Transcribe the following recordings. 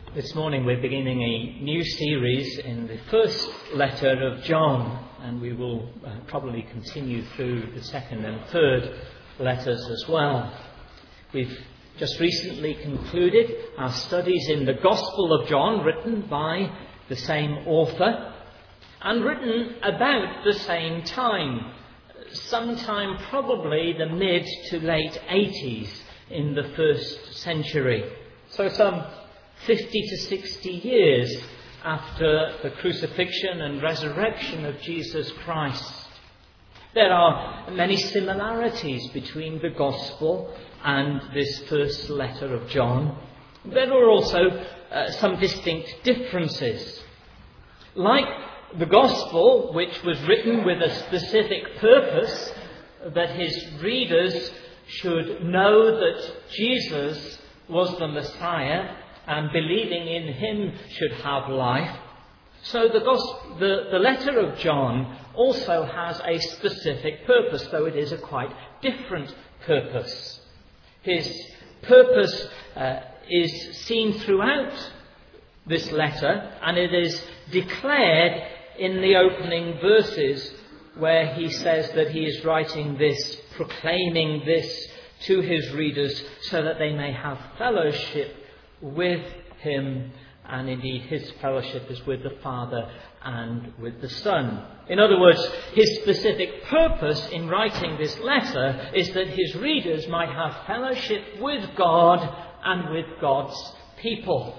This morning we're beginning a new series in the first letter of John, and we will probably continue through the second and third letters as well. We've just recently concluded our studies in the Gospel of John, written by the same author and written about the same time, sometime probably the mid to late 80s in the first century. So some 50 to 60 years after the crucifixion and resurrection of Jesus Christ. There are many similarities between the Gospel and this first letter of John. There are also some distinct differences. Like the Gospel, which was written with a specific purpose, that his readers should know that Jesus was the Messiah, and believing in him should have life. So the letter of John also has a specific purpose, though it is a quite different purpose. His purpose is seen throughout this letter, and it is declared in the opening verses where he says that he is writing this, proclaiming this to his readers so that they may have fellowship with him, and indeed his fellowship is with the Father and with the Son. In other words, his specific purpose in writing this letter is that his readers might have fellowship with God and with God's people.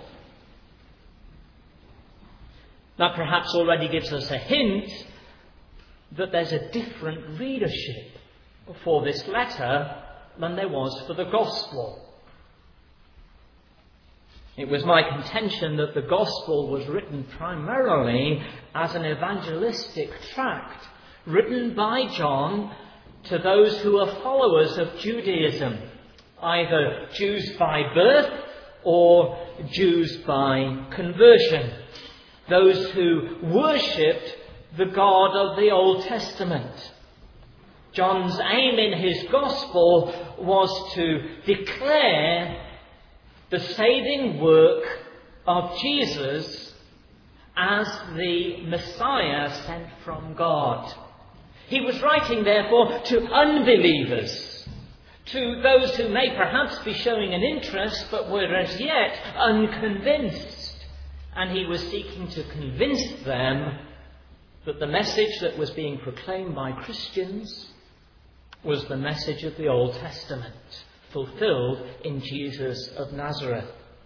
That perhaps already gives us a hint that there's a different readership for this letter than there was for the Gospel. It was my contention that the Gospel was written primarily as an evangelistic tract, written by John to those who are followers of Judaism, either Jews by birth or Jews by conversion, those who worshipped the God of the Old Testament. John's aim in his Gospel was to declare the saving work of Jesus as the Messiah sent from God. He was writing, therefore, to unbelievers, to those who may perhaps be showing an interest but were as yet unconvinced. And he was seeking to convince them that the message that was being proclaimed by Christians was the message of the Old Testament, fulfilled in Jesus of Nazareth.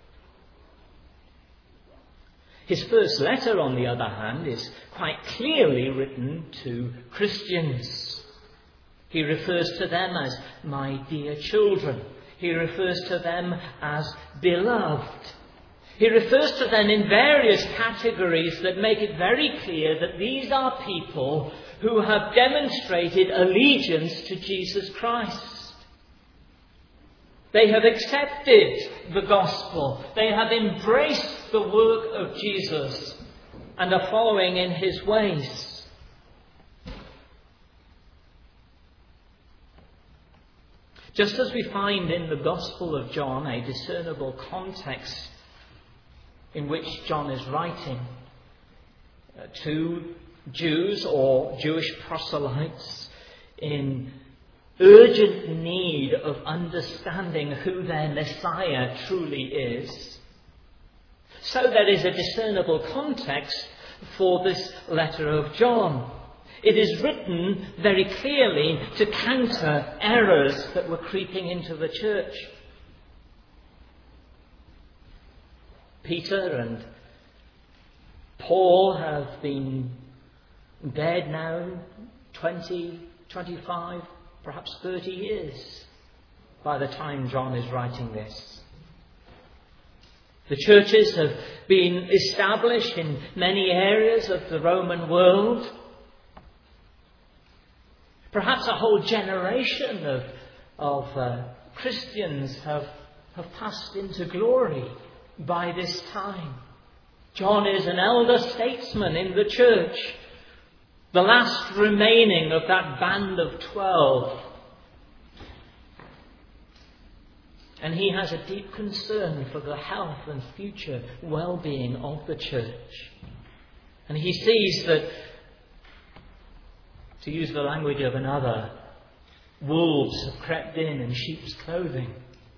His first letter, on the other hand, is quite clearly written to Christians. He refers to them as my dear children. He refers to them as beloved. He refers to them in various categories that make it very clear that these are people who have demonstrated allegiance to Jesus Christ. They have accepted the gospel. They have embraced the work of Jesus and are following in his ways. Just as we find in the Gospel of John a discernible context in which John is writing to Jews or Jewish proselytes in urgent need of understanding who their Messiah truly is, so there is a discernible context for this letter of John. It is written very clearly to counter errors that were creeping into the church. Peter and Paul have been dead now 20, 25, perhaps 30 years by the time John is writing this. The churches have been established in many areas of the Roman world. Perhaps a whole generation of Christians have passed into glory by this time. John is an elder statesman in the church, the last remaining of that band of 12. And he has a deep concern for the health and future well-being of the church. And he sees that, to use the language of another, wolves have crept in sheep's clothing.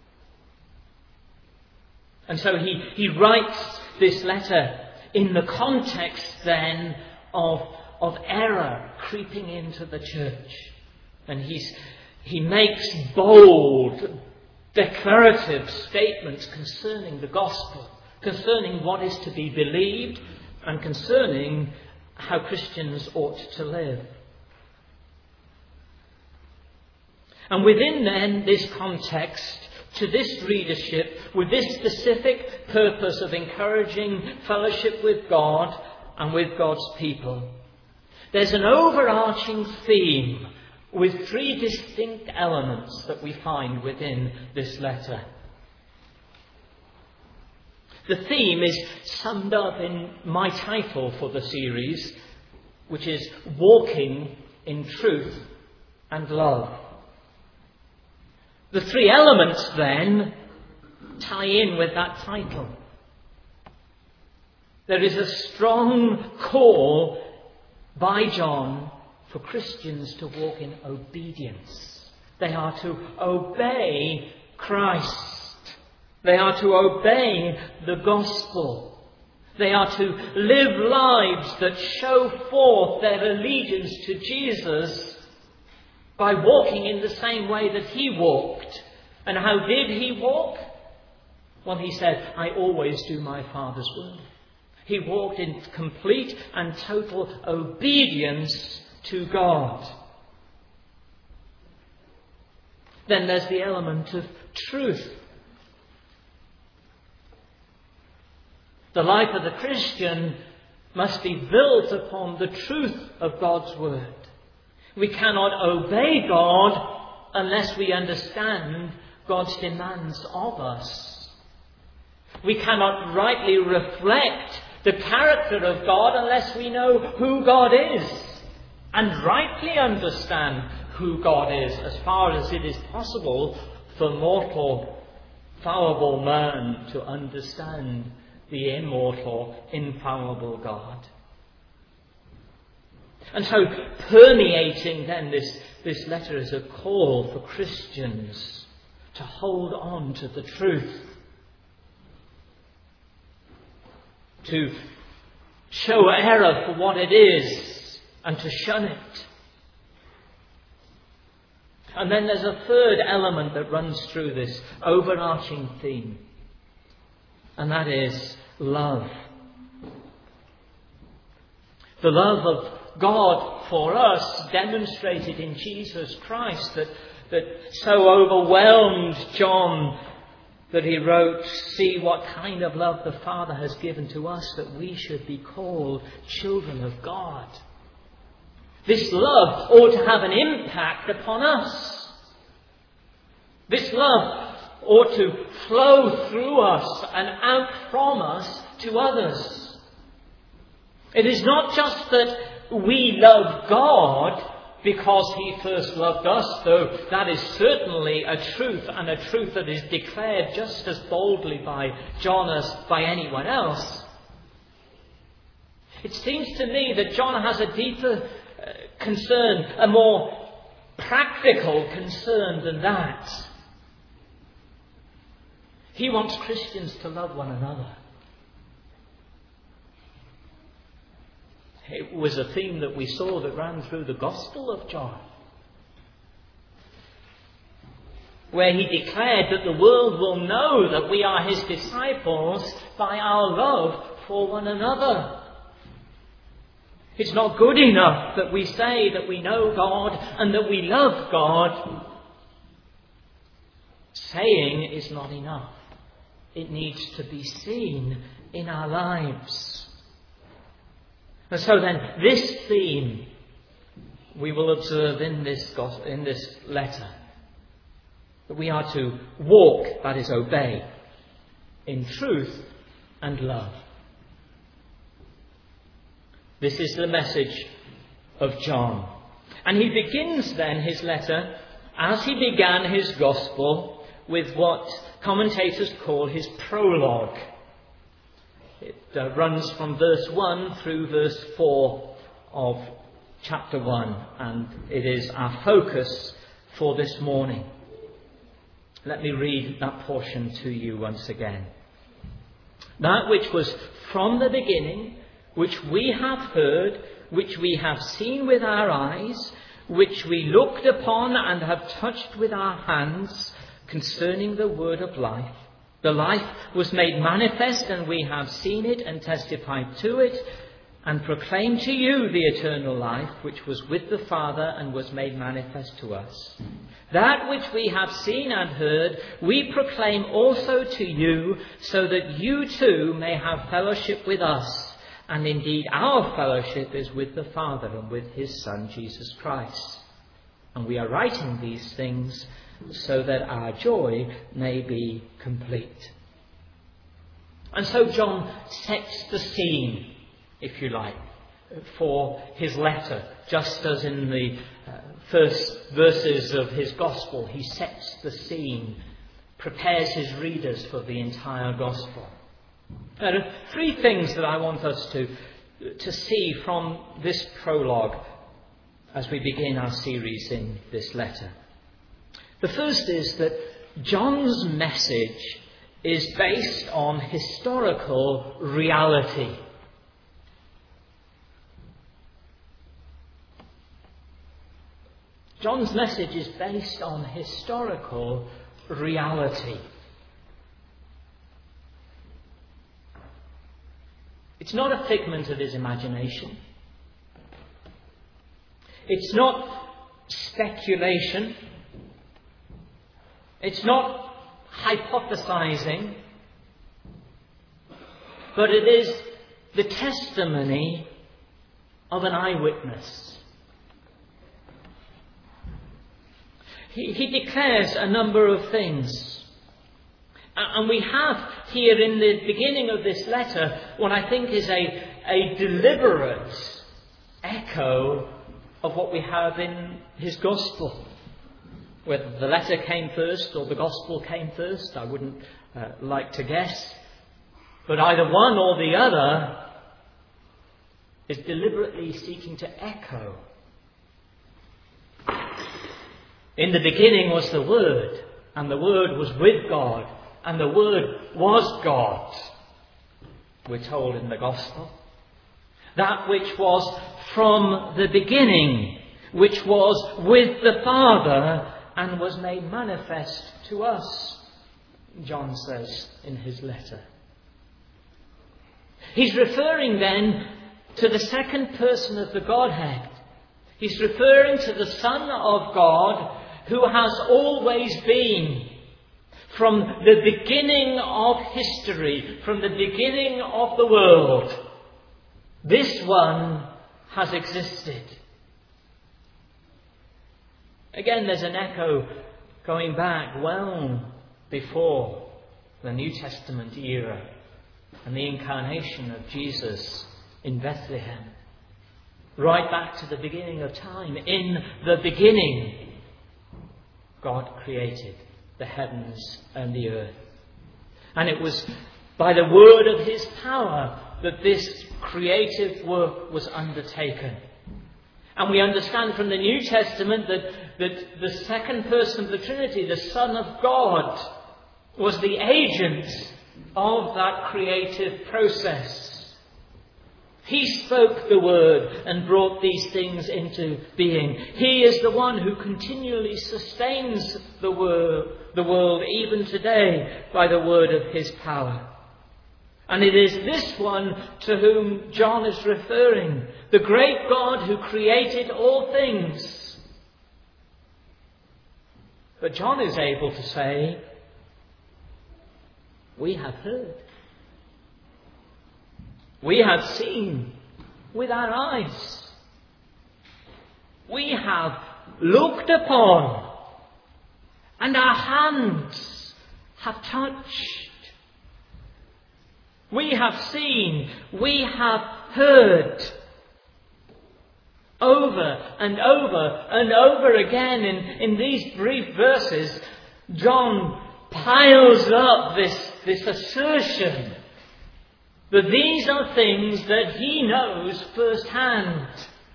And so he writes this letter in the context then of error creeping into the church. And he makes bold, declarative statements concerning the gospel, concerning what is to be believed, and concerning how Christians ought to live. And within then this context, to this readership, with this specific purpose of encouraging fellowship with God and with God's people, there's an overarching theme with three distinct elements that we find within this letter. The theme is summed up in my title for the series, which is Walking in Truth and Love. The three elements then tie in with that title. There is a strong call by John for Christians to walk in obedience. They are to obey Christ. They are to obey the gospel. They are to live lives that show forth their allegiance to Jesus by walking in the same way that he walked. And how did he walk? Well, he said, I always do my Father's will. He walked in complete and total obedience to God. Then there's the element of truth. The life of the Christian must be built upon the truth of God's word. We cannot obey God unless we understand God's demands of us. We cannot rightly reflect the character of God unless we know who God is and rightly understand who God is, as far as it is possible for mortal, fallible man to understand the immortal, infallible God. And so permeating then this letter is a call for Christians to hold on to the truth, to show error for what it is and to shun it. And then there's a third element that runs through this overarching theme, and that is love. The love of God for us, demonstrated in Jesus Christ, that so overwhelmed John that he wrote, see what kind of love the Father has given to us, that we should be called children of God. This love ought to have an impact upon us. This love ought to flow through us and out from us to others. It is not just that we love God because he first loved us, though that is certainly a truth, and a truth that is declared just as boldly by John as by anyone else. It seems to me that John has a deeper concern, a more practical concern than that. He wants Christians to love one another. It was a theme that we saw that ran through the Gospel of John, where he declared that the world will know that we are his disciples by our love for one another. It's not good enough that we say that we know God and that we love God. Saying is not enough. It needs to be seen in our lives. And so then, this theme we will observe in this letter. That we are to walk, that is obey, in truth and love. This is the message of John. And he begins then his letter, as he began his gospel, with what commentators call his prologue. It runs from verse 1 through verse 4 of chapter 1, and it is our focus for this morning. Let me read that portion to you once again. That which was from the beginning, which we have heard, which we have seen with our eyes, which we looked upon and have touched with our hands, concerning the word of life. The life was made manifest, and we have seen it and testified to it, and proclaimed to you the eternal life, which was with the Father and was made manifest to us. That which we have seen and heard, we proclaim also to you, so that you too may have fellowship with us. And indeed our fellowship is with the Father and with his Son, Jesus Christ. And we are writing these things so that our joy may be complete. And so John sets the scene, if you like, for his letter. Just as in the first verses of his gospel, he sets the scene, prepares his readers for the entire gospel. There are three things that I want us to see from this prologue as we begin our series in this letter. The first is that John's message is based on historical reality. John's message is based on historical reality. It's not a figment of his imagination. It's not speculation. It's not hypothesizing. But it is the testimony of an eyewitness. He declares a number of things. And we have here in the beginning of this letter what I think is a deliberate echo of what we have in his gospel. Whether the letter came first or the gospel came first, I wouldn't like to guess. But either one or the other is deliberately seeking to echo. In the beginning was the Word, and the Word was with God, and the Word was God, we're told in the Gospel. That which was from the beginning, which was with the Father, and was made manifest to us, John says in his letter. He's referring then to the second person of the Godhead. He's referring to the Son of God, who has always been, from the beginning of history, from the beginning of the world. This one has existed. Again, there's an echo going back well before the New Testament era and the incarnation of Jesus in Bethlehem. Right back to the beginning of time. In the beginning, God created the heavens and the earth. And it was by the word of his power that this creative work was undertaken. And we understand from the New Testament that the second person of the Trinity, the Son of God, was the agent of that creative process. He spoke the word and brought these things into being. He is the one who continually sustains the world even today by the word of his power. And it is this one to whom John is referring, the great God who created all things. But John is able to say, we have heard. We have seen with our eyes. We have looked upon, and our hands have touched. We have seen, we have heard. Over and over and over again in these brief verses, John piles up this assertion that these are things that he knows firsthand.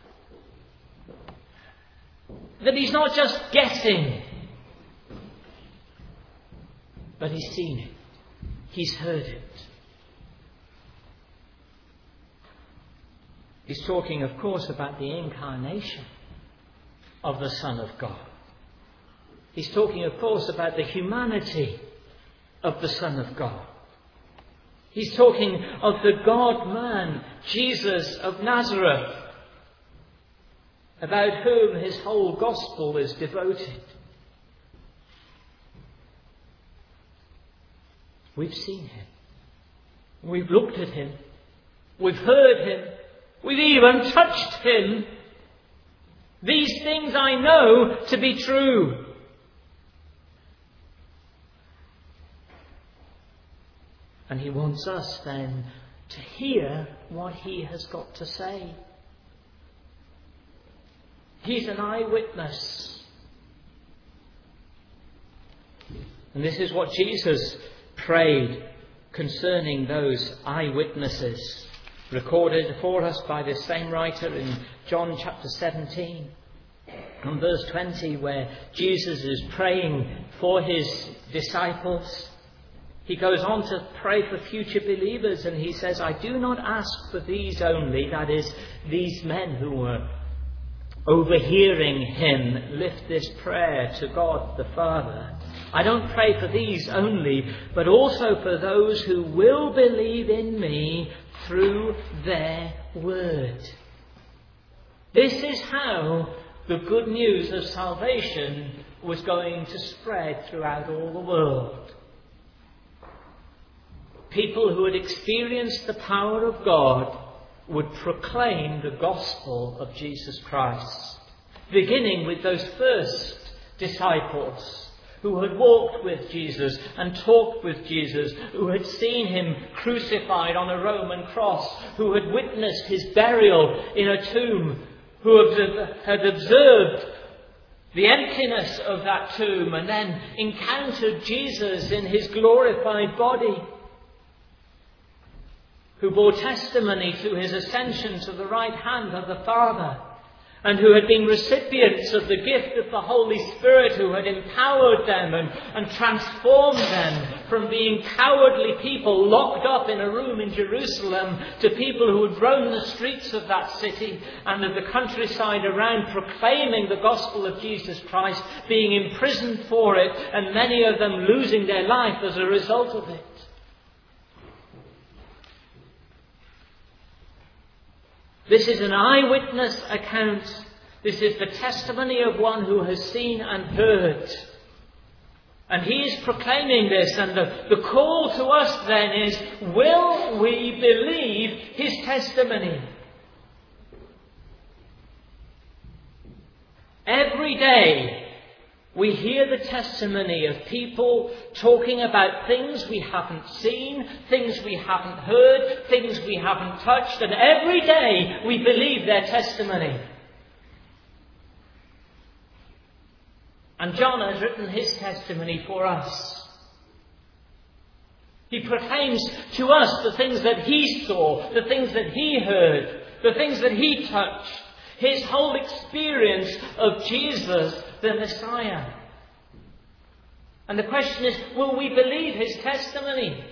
That he's not just guessing, but he's seen it. He's heard it. He's talking, of course, about the incarnation of the Son of God. He's talking, of course, about the humanity of the Son of God. He's talking of the God-man, Jesus of Nazareth, about whom his whole gospel is devoted. We've seen him. We've looked at him. We've heard him. We've even touched him. These things I know to be true. And he wants us then to hear what he has got to say. He's an eyewitness. And this is what Jesus prayed concerning those eyewitnesses, recorded for us by this same writer in John chapter 17 and verse 20, where Jesus is praying for his disciples. He goes on to pray for future believers, and he says, I do not ask for these only, that is, these men who were overhearing him lift this prayer to God the Father. I don't pray for these only, but also for those who will believe in me through their word. This is how the good news of salvation was going to spread throughout all the world. People who had experienced the power of God would proclaim the gospel of Jesus Christ, beginning with those first disciples who had walked with Jesus and talked with Jesus, who had seen him crucified on a Roman cross, who had witnessed his burial in a tomb, who had observed the emptiness of that tomb and then encountered Jesus in his glorified body, who bore testimony to his ascension to the right hand of the Father, and who had been recipients of the gift of the Holy Spirit, who had empowered them and transformed them from being cowardly people locked up in a room in Jerusalem to people who would roam the streets of that city and of the countryside around, proclaiming the gospel of Jesus Christ, being imprisoned for it, and many of them losing their life as a result of it. This is an eyewitness account. This is the testimony of one who has seen and heard. And he is proclaiming this. And the call to us then is, will we believe his testimony? Every day we hear the testimony of people talking about things we haven't seen, things we haven't heard, things we haven't touched, and every day we believe their testimony. And John has written his testimony for us. He proclaims to us the things that he saw, the things that he heard, the things that he touched. His whole experience of Jesus, the Messiah. And the question is, will we believe his testimony?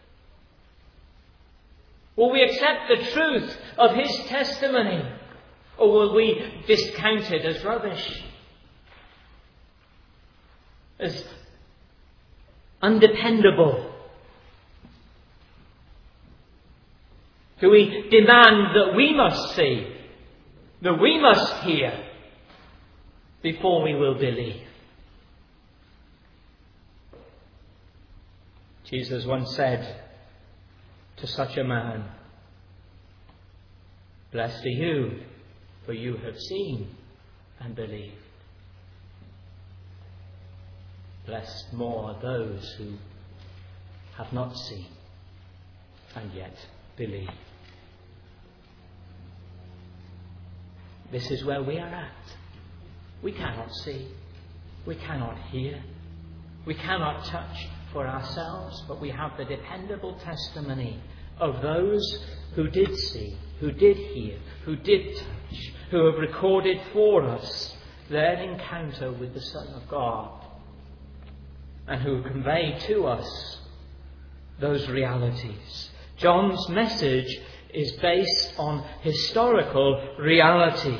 Will we accept the truth of his testimony? Or will we discount it as rubbish? As undependable? Do we demand that we must see, that we must hear, before we will believe? Jesus once said to such a man, blessed are you, for you have seen and believed. Blessed more are those who have not seen and yet believe. This is where we are at. We cannot see. We cannot hear. We cannot touch. for ourselves, but we have the dependable testimony of those who did see, who did hear, who did touch, who have recorded for us their encounter with the Son of God, and who convey to us those realities. John's message is based on historical reality.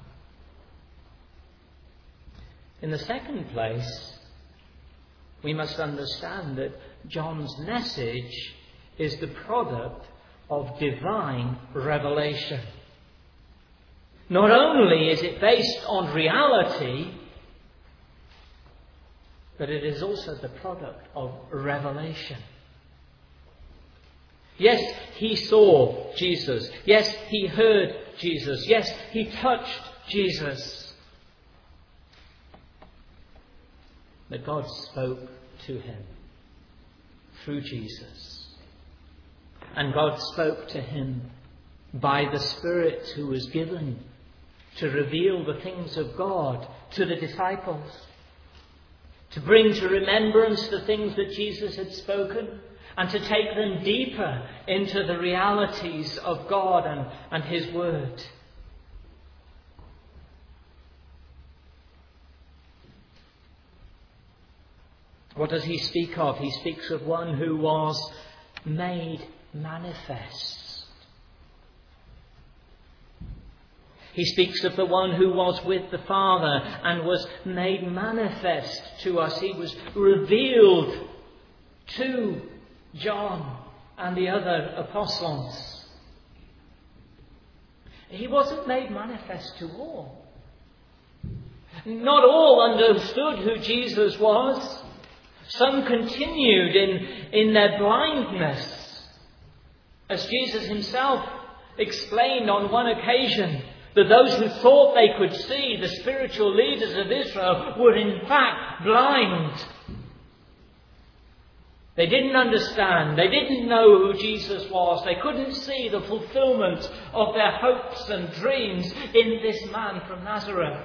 In the second place, we must understand that John's message is the product of divine revelation. Not only is it based on reality, but it is also the product of revelation. Yes, he saw Jesus. Yes, he heard Jesus. Yes, he touched Jesus. But God spoke to him through Jesus. And God spoke to him by the Spirit who was given to reveal the things of God to the disciples, to bring to remembrance the things that Jesus had spoken, and to take them deeper into the realities of God and His Word. What does he speak of? He speaks of one who was made manifest. He speaks of the one who was with the Father and was made manifest to us. He was revealed to John and the other apostles. He wasn't made manifest to all. Not all understood who Jesus was. Some continued in their blindness. As Jesus himself explained on one occasion, that those who thought they could see, the spiritual leaders of Israel, were in fact blind. They didn't understand. They didn't know who Jesus was. They couldn't see the fulfillment of their hopes and dreams in this man from Nazareth.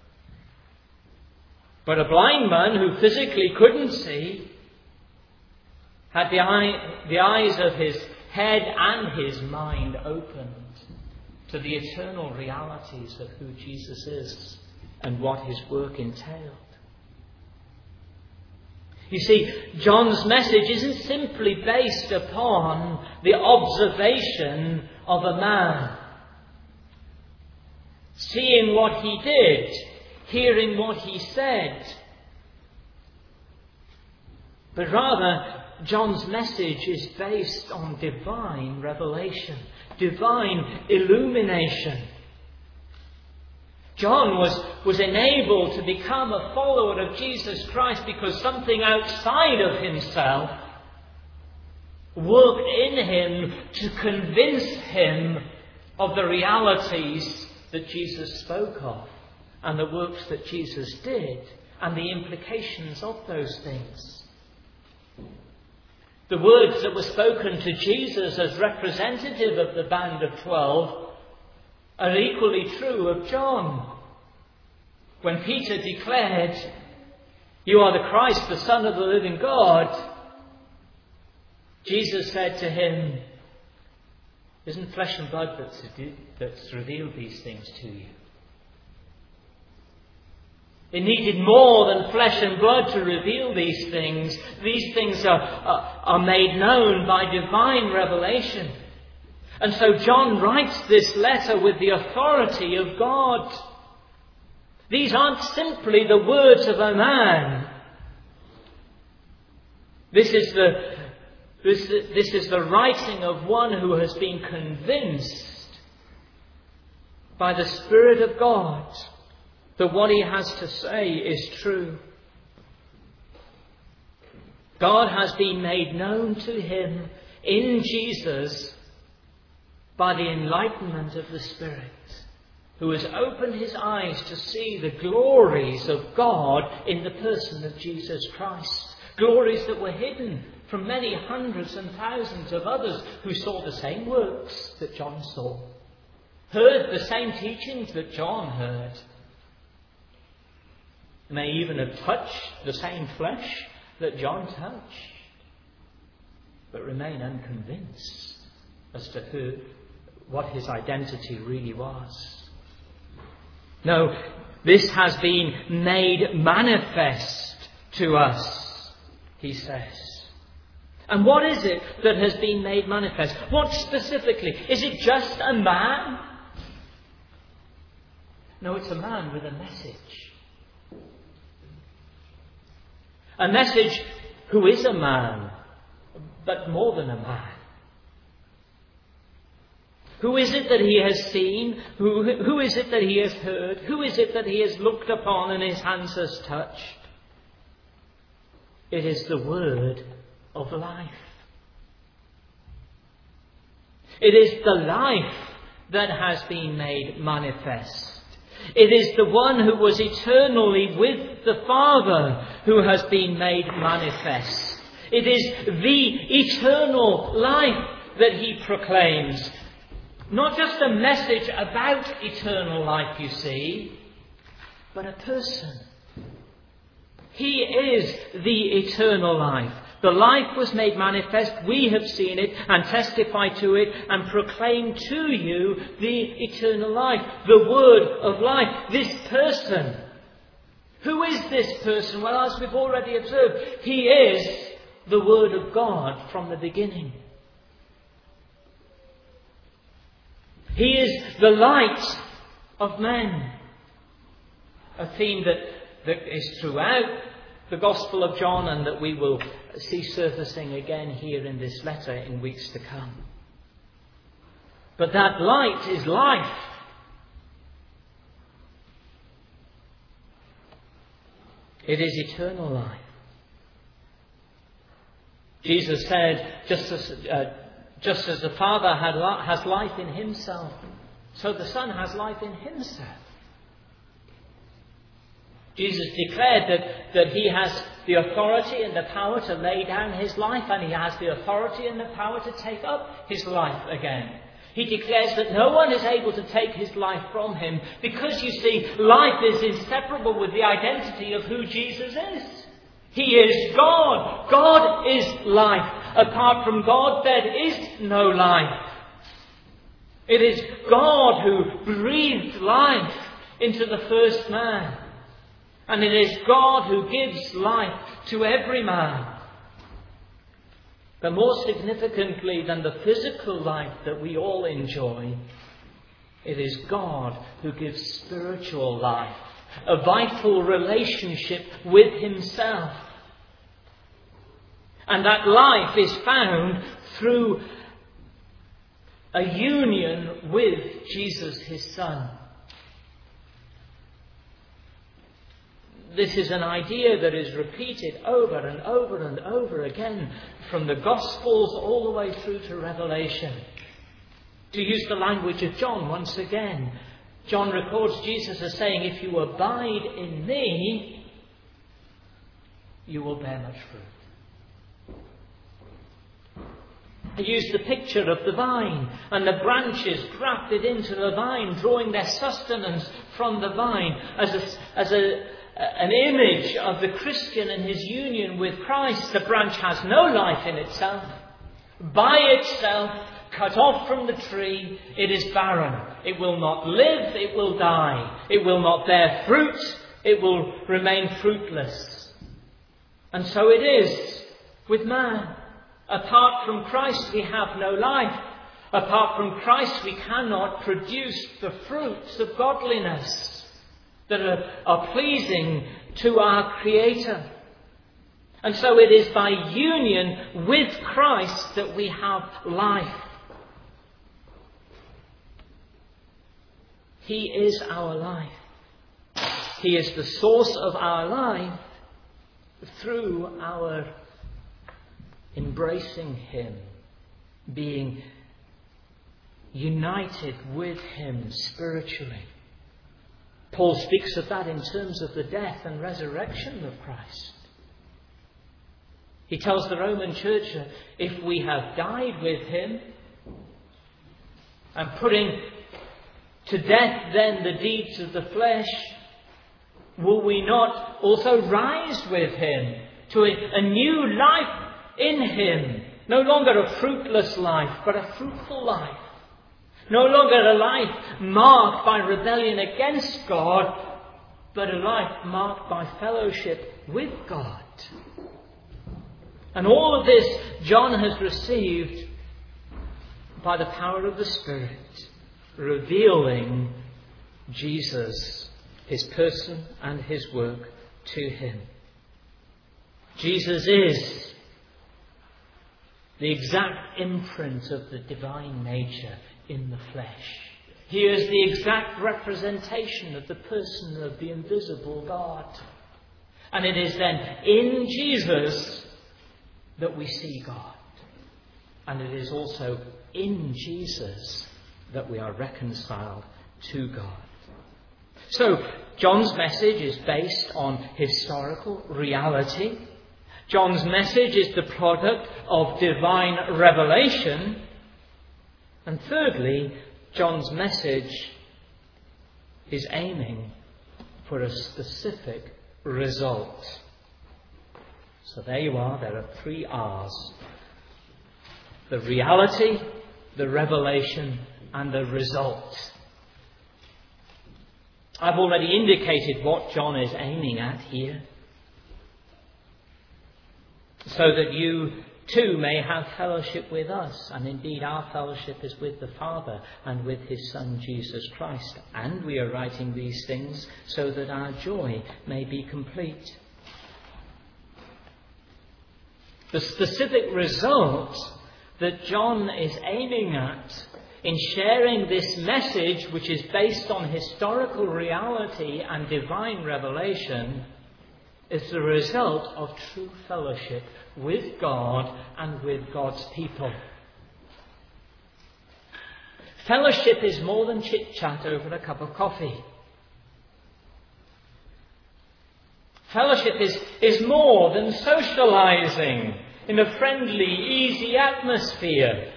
But a blind man who physically couldn't see had the eyes of his head and his mind opened to the eternal realities of who Jesus is and what his work entailed. You see, John's message isn't simply based upon the observation of a man, seeing what he did, hearing what he said. But rather, John's message is based on divine revelation, divine illumination. John was enabled to become a follower of Jesus Christ because something outside of himself worked in him to convince him of the realities that Jesus spoke of and the works that Jesus did and the implications of those things. The words that were spoken to Jesus as representative of the band of 12 are equally true of John. When Peter declared, "You are the Christ, the Son of the living God," Jesus said to him, "Isn't flesh and blood that's revealed these things to you?" It needed more than flesh and blood to reveal these things. These things are made known by divine revelation. And so John writes this letter with the authority of God. These aren't simply the words of a man. This is the writing of one who has been convinced by the Spirit of God that what he has to say is true. God has been made known to him in Jesus by the enlightenment of the Spirit, who has opened his eyes to see the glories of God in the person of Jesus Christ. Glories that were hidden from many hundreds and thousands of others who saw the same works that John saw, heard the same teachings that John heard, may even have touched the same flesh that John touched, but remain unconvinced as to what his identity really was. No, this has been made manifest to us, he says. And what is it that has been made manifest? What specifically? Is it just a man? No, it's a man with a message. A message who is a man, but more than a man. Who is it that he has seen? Who is it that he has heard? Who is it that he has looked upon and his hands has touched? It is the word of life. It is the life that has been made manifest. It is the one who was eternally with the Father who has been made manifest. It is the eternal life that he proclaims. Not just a message about eternal life, you see, but a person. He is the eternal life. The life was made manifest. We have seen it and testified to it and proclaimed to you the eternal life, the word of life, this person. Who is this person? Well, as we've already observed, he is the Word of God from the beginning. He is the light of men. A theme that is throughout the Gospel of John and that we will see surfacing again here in this letter in weeks to come. But that light is life. It is eternal life. Jesus said, just as the Father has life in himself, so the Son has life in himself. Jesus declared that he has the authority and the power to lay down his life, and he has the authority and the power to take up his life again. He declares that no one is able to take his life from him because, you see, life is inseparable with the identity of who Jesus is. He is God. God is life. Apart from God, there is no life. It is God who breathed life into the first man. And it is God who gives life to every man. But more significantly than the physical life that we all enjoy, it is God who gives spiritual life, a vital relationship with himself. And that life is found through a union with Jesus, his Son. This is an idea that is repeated over and over and over again from the Gospels all the way through to Revelation. To use the language of John once again, John records Jesus as saying, "If you abide in me, you will bear much fruit." He used the picture of the vine and the branches grafted into the vine, drawing their sustenance from the vine as an image of the Christian and his union with Christ. The branch has no life in itself. By itself, cut off from the tree, it is barren. It will not live, it will die. It will not bear fruit, it will remain fruitless. And so it is with man. Apart from Christ, we have no life. Apart from Christ, we cannot produce the fruits of godliness that are pleasing to our Creator. And so it is by union with Christ that we have life. He is our life. He is the source of our life through our embracing him, being united with him spiritually. Paul speaks of that in terms of the death and resurrection of Christ. He tells the Roman church, if we have died with him, and putting to death then the deeds of the flesh, will we not also rise with him to a new life in him. No longer a fruitless life, but a fruitful life. No longer a life marked by rebellion against God, but a life marked by fellowship with God. And all of this John has received by the power of the Spirit, revealing Jesus, his person and his work to him. Jesus is the exact imprint of the divine nature in the flesh. He is the exact representation of the person of the invisible God. And it is then in Jesus that we see God. And it is also in Jesus that we are reconciled to God. So, John's message is based on historical reality. John's message is the product of divine revelation. And thirdly, John's message is aiming for a specific result. So there you are, there are 3 R's. The reality, the revelation, and the result. I've already indicated what John is aiming at here, so that you too may have fellowship with us. And indeed our fellowship is with the Father and with his Son Jesus Christ. And we are writing these things so that our joy may be complete. The specific result that John is aiming at in sharing this message, which is based on historical reality and divine revelation, is the result of true fellowship with God and with God's people. Fellowship is more than chit-chat over a cup of coffee. Fellowship is more than socializing in a friendly, easy atmosphere.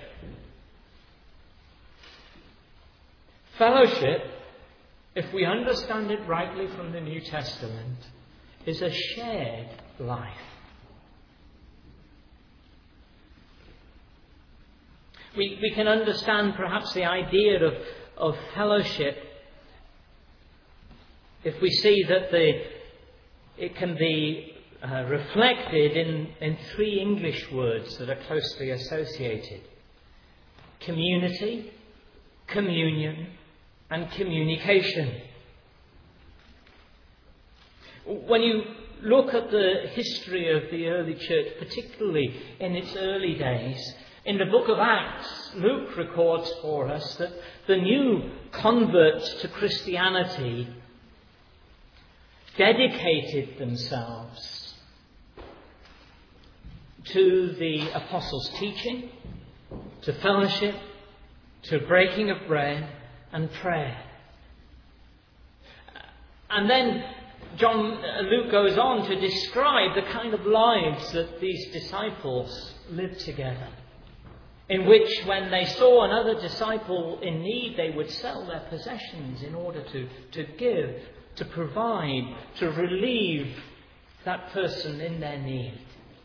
Fellowship, if we understand it rightly from the New Testament, is a shared life. We can understand perhaps the idea of fellowship if we see that it can be reflected in 3 English words that are closely associated: community, communion, and communication. When you look at the history of the early church, particularly in its early days, in the book of Acts, Luke records for us that the new converts to Christianity dedicated themselves to the apostles' teaching, to fellowship, to breaking of bread and prayer. And then Luke goes on to describe the kind of lives that these disciples lived together, in which when they saw another disciple in need, they would sell their possessions in order to give, to provide, to relieve that person in their need.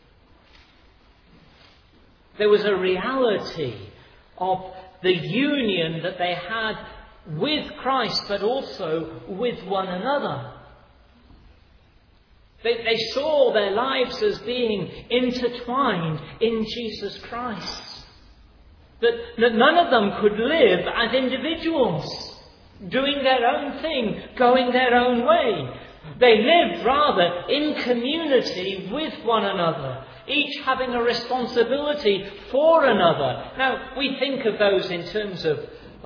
There was a reality of the union that they had with Christ, but also with one another. They saw their lives as being intertwined in Jesus Christ. That none of them could live as individuals, doing their own thing, going their own way. They lived rather in community with one another, each having a responsibility for another. Now, we think of those in terms of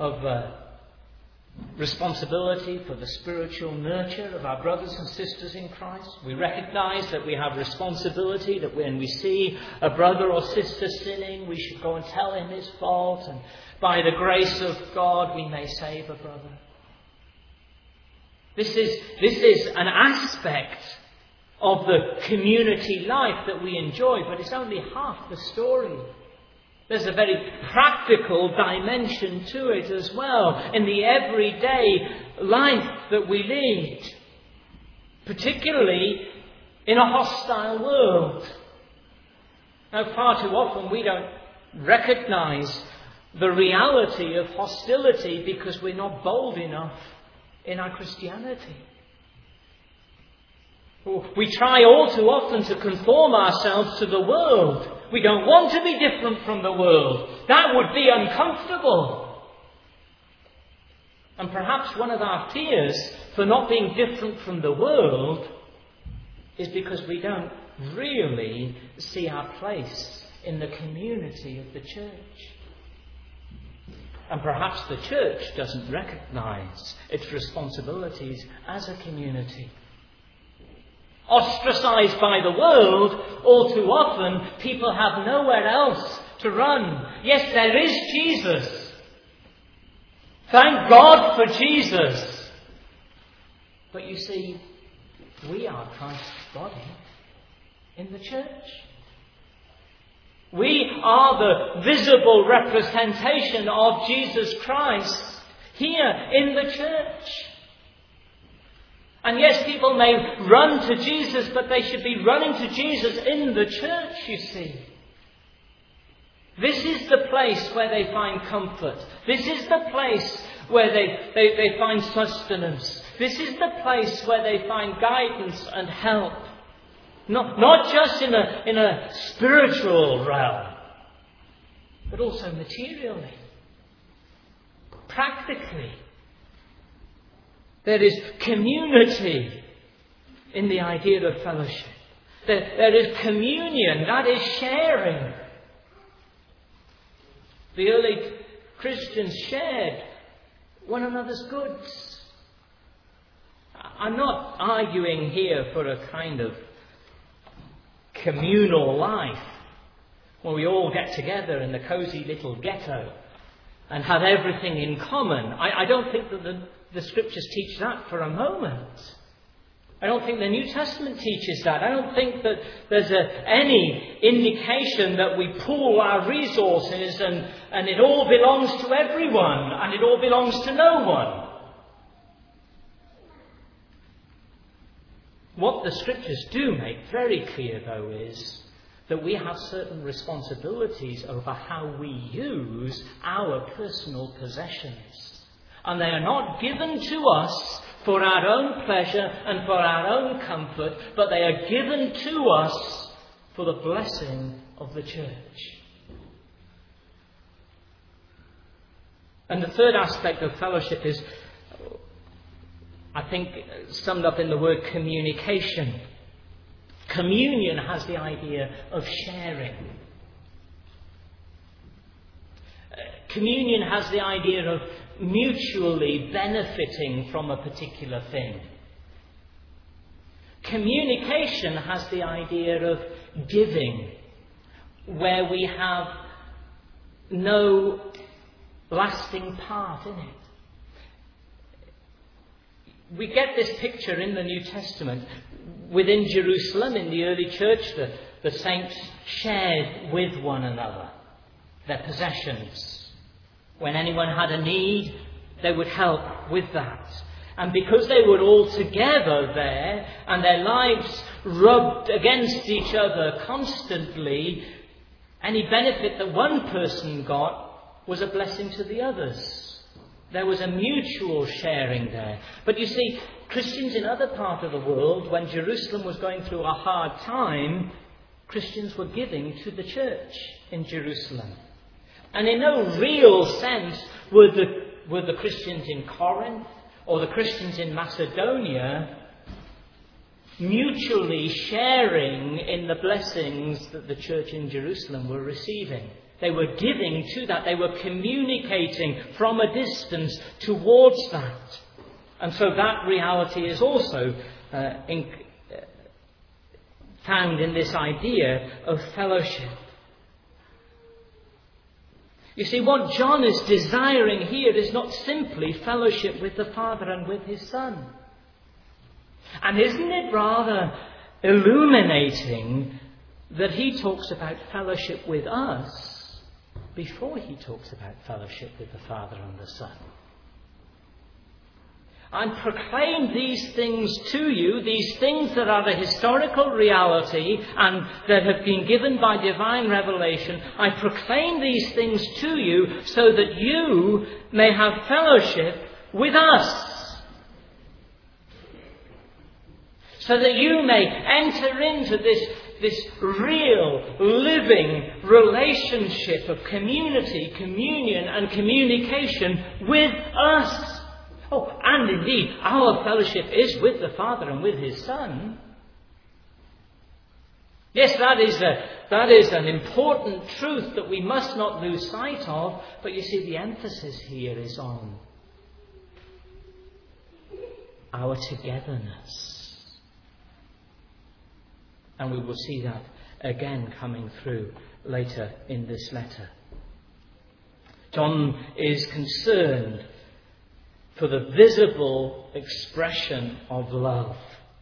responsibility for the spiritual nurture of our brothers and sisters in Christ. We recognise that we have responsibility, that when we see a brother or sister sinning, we should go and tell him his fault, and by the grace of God we may save a brother. This is an aspect of the community life that we enjoy, but it's only half the story. There's a very practical dimension to it as well, in the everyday life that we lead. Particularly in a hostile world. Now, far too often we don't recognize the reality of hostility because we're not bold enough in our Christianity. We try all too often to conform ourselves to the world. We don't want to be different from the world. That would be uncomfortable. And perhaps one of our fears for not being different from the world is because we don't really see our place in the community of the church. And perhaps the church doesn't recognize its responsibilities as a community. Ostracized by the world, all too often people have nowhere else to run. Yes, there is Jesus. Thank God for Jesus. But you see, we are Christ's body in the church. We are the visible representation of Jesus Christ here in the church. And yes, people may run to Jesus, but they should be running to Jesus in the church, you see. This is the place where they find comfort. This is the place where they find sustenance. This is the place where they find guidance and help. Not just in a spiritual realm, but also materially, practically. There is community in the idea of fellowship. There is communion, that is sharing. The early Christians shared one another's goods. I'm not arguing here for a kind of communal life where we all get together in the cosy little ghetto and have everything in common. I don't think that the Scriptures teach that for a moment. I don't think the New Testament teaches that. I don't think that there's any indication that we pool our resources and it all belongs to everyone and it all belongs to no one. What the Scriptures do make very clear, though, is that we have certain responsibilities over how we use our personal possessions. And they are not given to us for our own pleasure and for our own comfort, but they are given to us for the blessing of the church. And the third aspect of fellowship is, I think, summed up in the word communication. Communion has the idea of sharing. Communion has the idea of mutually benefiting from a particular thing. Communication has the idea of giving, where we have no lasting part in it. We get this picture in the New Testament. Within Jerusalem, in the early church, the saints shared with one another their possessions. When anyone had a need, they would help with that. And because they were all together there, and their lives rubbed against each other constantly, any benefit that one person got was a blessing to the others. There was a mutual sharing there. But you see, Christians in other parts of the world, when Jerusalem was going through a hard time, Christians were giving to the church in Jerusalem. And in no real sense were the Christians in Corinth or the Christians in Macedonia mutually sharing in the blessings that the church in Jerusalem were receiving. They were giving to that. They were communicating from a distance towards that. And so that reality is also found in this idea of fellowship. You see, what John is desiring here is not simply fellowship with the Father and with his Son. And isn't it rather illuminating that he talks about fellowship with us before he talks about fellowship with the Father and the Son? and proclaim these things to you, these things that are a historical reality and that have been given by divine revelation. I proclaim these things to you so that you may have fellowship with us. So that you may enter into this real, living relationship of community, communion and communication with us. Oh, and indeed, our fellowship is with the Father and with his Son. Yes, that is an important truth that we must not lose sight of. But you see, the emphasis here is on our togetherness. And we will see that again coming through later in this letter. John is concerned for the visible expression of love.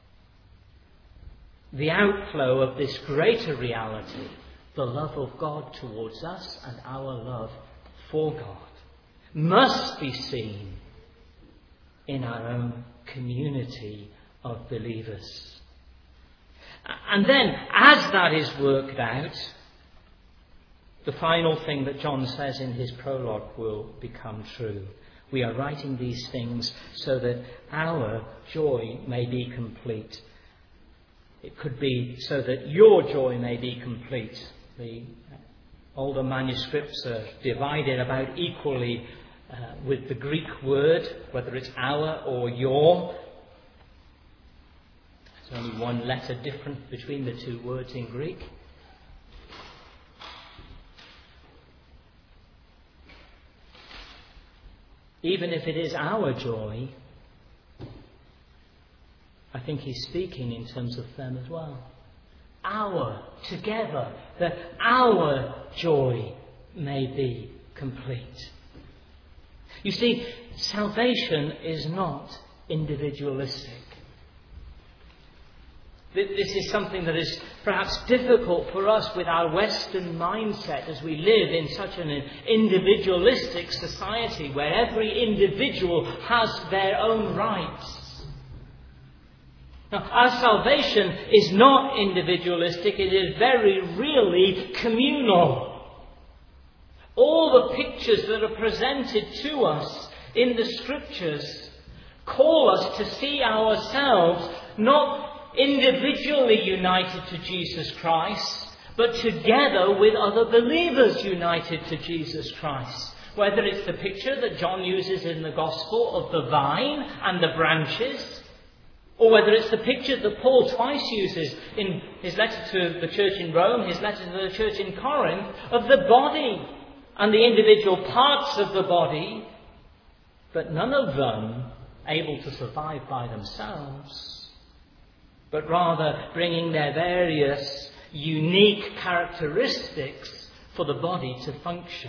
The outflow of this greater reality, the love of God towards us and our love for God, must be seen in our own community of believers. And then, as that is worked out, the final thing that John says in his prologue will become true. We are writing these things so that our joy may be complete. It could be so that your joy may be complete. The older manuscripts are divided about equally with the Greek word, whether it's our or your. There's only one letter difference between the two words in Greek. Even if it is our joy, I think he's speaking in terms of them as well. Our, together, that our joy may be complete. You see, salvation is not individualistic. This is something that is perhaps difficult for us with our Western mindset as we live in such an individualistic society where every individual has their own rights. Now, our salvation is not individualistic, it is very really communal. All the pictures that are presented to us in the Scriptures call us to see ourselves not individually united to Jesus Christ, but together with other believers united to Jesus Christ. Whether it's the picture that John uses in the Gospel of the vine and the branches, or whether it's the picture that Paul twice uses in his letter to the church in Rome, his letter to the church in Corinth, of the body and the individual parts of the body, but none of them able to survive by themselves, but rather bringing their various unique characteristics for the body to function.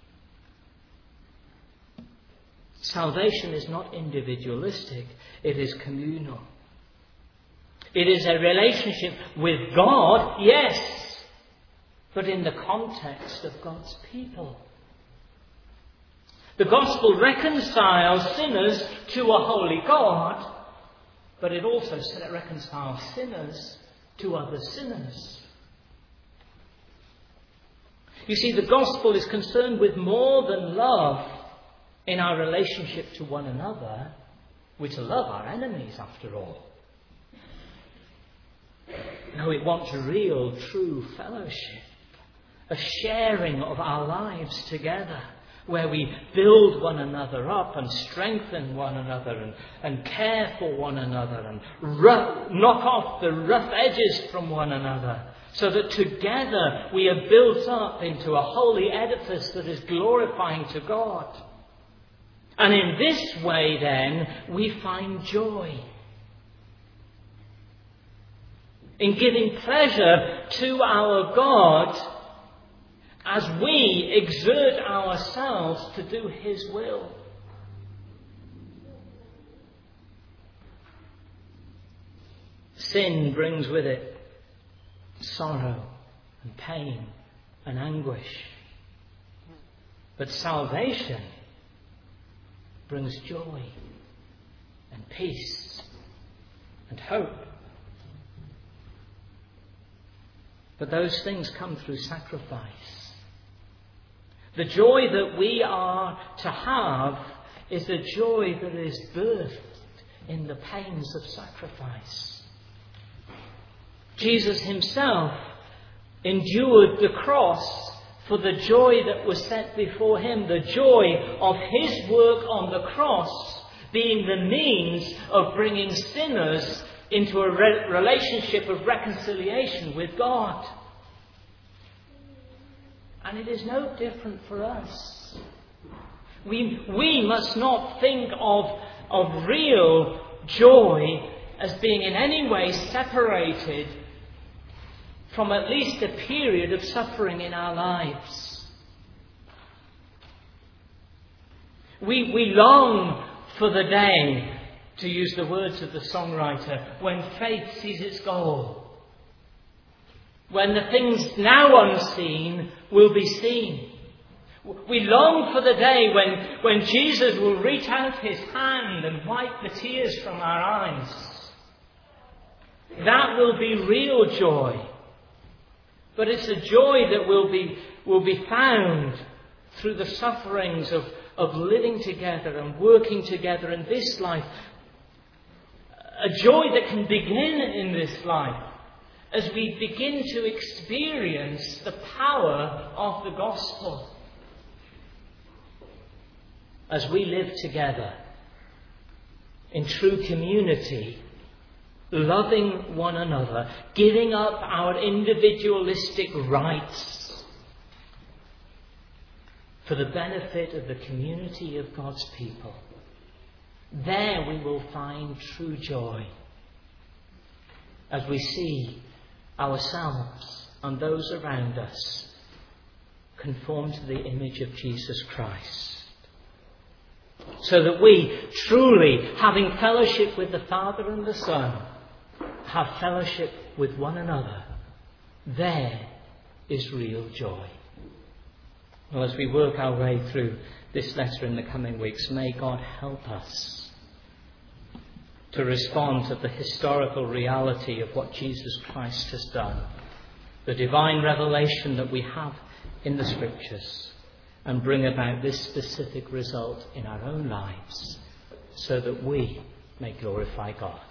Salvation is not individualistic, it is communal. It is a relationship with God, yes, but in the context of God's people. The gospel reconciles sinners to a holy God, but it also reconciles sinners to other sinners. You see, the gospel is concerned with more than love in our relationship to one another. We're to love our enemies, after all. No, it wants real, true fellowship, a sharing of our lives together, where we build one another up and strengthen one another and care for one another and knock off the rough edges from one another, so that together we are built up into a holy edifice that is glorifying to God. And in this way, then, we find joy in giving pleasure to our God as we exert ourselves to do His will. Sin brings with it sorrow and pain and anguish. But salvation brings joy. and peace and hope. But those things come through sacrifice. The joy that we are to have is a joy that is birthed in the pains of sacrifice. Jesus himself endured the cross for the joy that was set before him, the joy of his work on the cross being the means of bringing sinners into a relationship of reconciliation with God. And it is no different for us. We must not think of real joy as being in any way separated from at least a period of suffering in our lives. We long for the day, to use the words of the songwriter, when faith sees its goal. When the things now unseen will be seen. We long for the day when Jesus will reach out his hand and wipe the tears from our eyes. That will be real joy. But it's a joy that will be found through the sufferings of living together and working together in this life. A joy that can begin in this life as we begin to experience the power of the gospel. As we live together in true community, loving one another, giving up our individualistic rights for the benefit of the community of God's people. There we will find true joy as we see ourselves and those around us conform to the image of Jesus Christ. So that we, truly, having fellowship with the Father and the Son, have fellowship with one another. There is real joy. Well, as we work our way through this letter in the coming weeks, may God help us to respond to the historical reality of what Jesus Christ has done, the divine revelation that we have in the Scriptures, and bring about this specific result in our own lives so that we may glorify God.